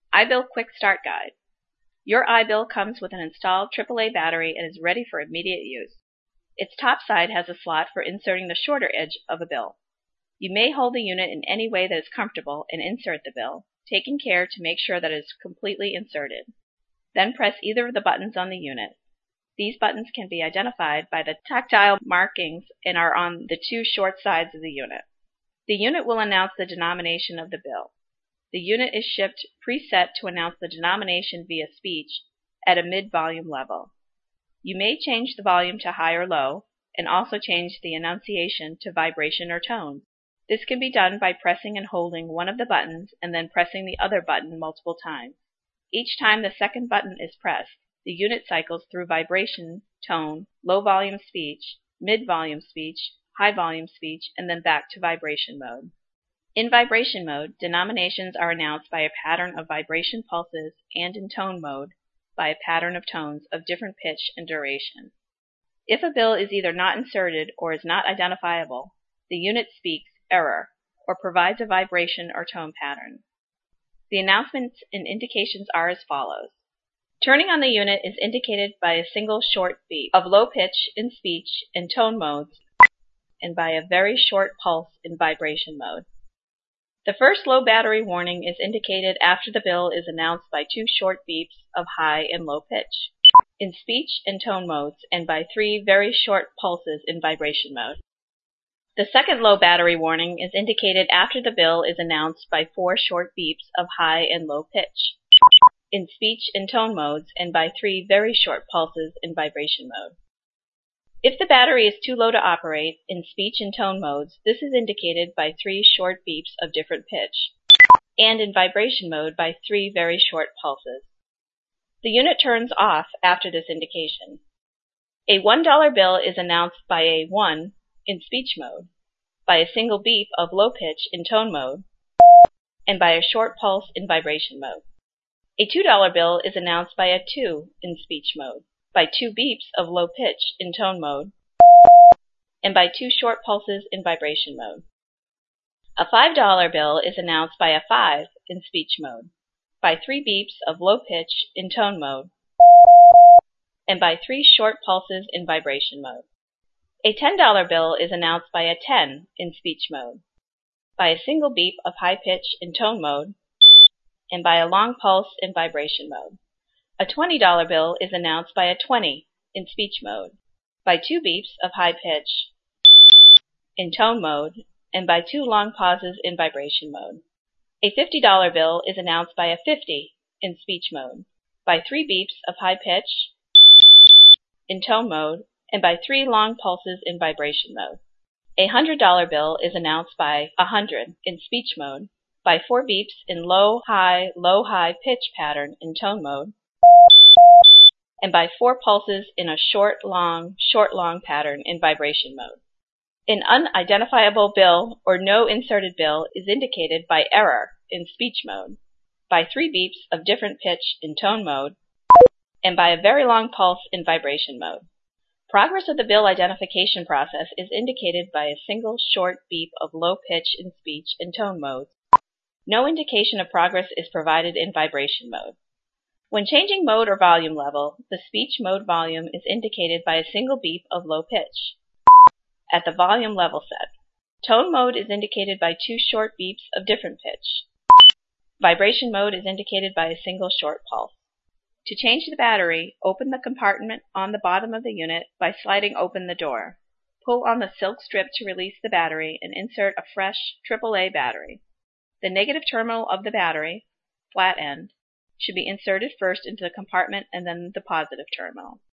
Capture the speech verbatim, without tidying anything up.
iBill Quick Start Guide. Your iBill comes with an installed triple A battery and is ready for immediate use. Its top side has a slot for inserting the shorter edge of a bill. You may hold the unit in any way that is comfortable and insert the bill, taking care to make sure that it is completely inserted. Then press either of the buttons on the unit. These buttons can be identified by the tactile markings and are on the two short sides of the unit. The unit will announce the denomination of the bill. The unit is shipped preset to announce the denomination via speech at a mid-volume level. You may change the volume to high or low, and also change the enunciation to vibration or tone. This can be done by pressing and holding one of the buttons and then pressing the other button multiple times. Each time the second button is pressed, the unit cycles through vibration, tone, low-volume speech, mid-volume speech, high-volume speech, and then back to vibration mode. In vibration mode, denominations are announced by a pattern of vibration pulses, and in tone mode, by a pattern of tones of different pitch and duration. If a bill is either not inserted or is not identifiable, the unit speaks error or provides a vibration or tone pattern. The announcements and indications are as follows. Turning on the unit is indicated by a single short beep of low pitch in speech and tone modes, and by a very short pulse in vibration mode. The first low battery warning is indicated after the bill is announced by two short beeps of high and low pitch in speech and tone modes, and by three very short pulses in vibration mode. The second low battery warning is indicated after the bill is announced by four short beeps of high and low pitch in speech and tone modes, and by three very short pulses in vibration mode. If the battery is too low to operate in speech and tone modes, this is indicated by three short beeps of different pitch, and in vibration mode by three very short pulses. The unit turns off after this indication. A one dollar bill is announced by a one in speech mode, by a single beep of low pitch in tone mode, and by a short pulse in vibration mode. A two dollar bill is announced by a two in speech mode, by two beeps of low pitch in tone mode, and by two short pulses in vibration mode. A five dollar bill is announced by a five in speech mode, by three beeps of low pitch in tone mode, and by three short pulses in vibration mode. A ten dollar bill is announced by a ten in speech mode, by a single beep of high pitch in tone mode, and by a long pulse in vibration mode. A twenty dollar bill is announced by a twenty in speech mode, by two beeps of high pitch in tone mode, and by two long pauses in vibration mode. A fifty dollar bill is announced by a fifty in speech mode, by three beeps of high pitch in tone mode, and by three long pulses in vibration mode. A one hundred dollar bill is announced by one hundred in speech mode, by four beeps in low-high, low-high pitch pattern in tone mode, and by four pulses in a short-long, short-long pattern in vibration mode. An unidentifiable bill or no inserted bill is indicated by error in speech mode, by three beeps of different pitch in tone mode, and by a very long pulse in vibration mode. Progress of the bill identification process is indicated by a single short beep of low pitch in speech and tone modes. No indication of progress is provided in vibration mode. When changing mode or volume level, the speech mode volume is indicated by a single beep of low pitch at the volume level set. Tone mode is indicated by two short beeps of different pitch. Vibration mode is indicated by a single short pulse. To change the battery, open the compartment on the bottom of the unit by sliding open the door. Pull on the silk strip to release the battery and insert a fresh triple A battery. The negative terminal of the battery, flat end, should be inserted first into the compartment and then the positive terminal.